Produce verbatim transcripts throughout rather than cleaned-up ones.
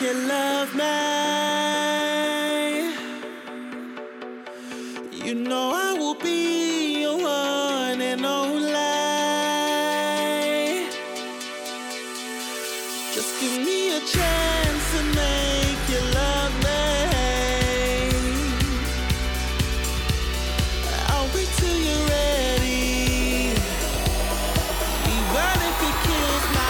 you love me. You know I will be your one and only. Just give me a chance to make you love me. I'll wait till you're ready, even if it kills my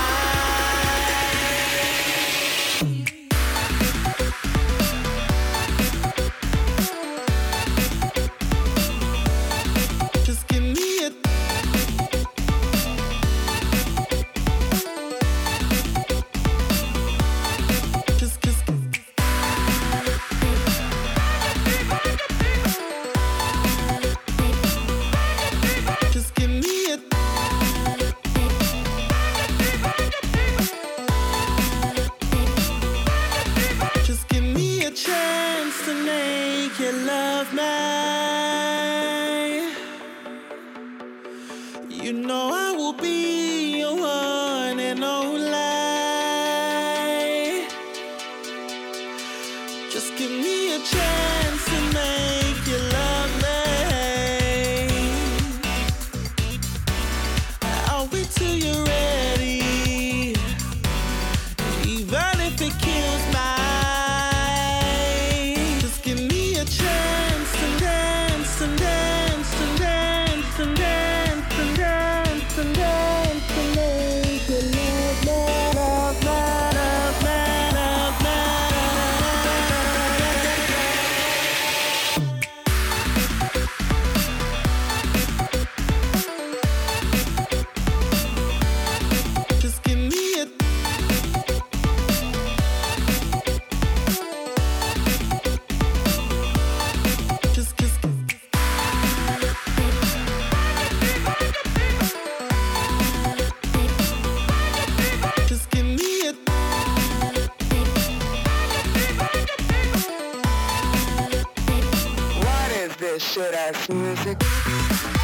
chance to make you love me. You know I will be your one and only. Just give me a chance to make you love me. I'll wait till you're ready, even if it kills my and dance and dance and dance and dance and dance and make you love me, love me, love me, love me. Just give me a just kiss. Shit ass music.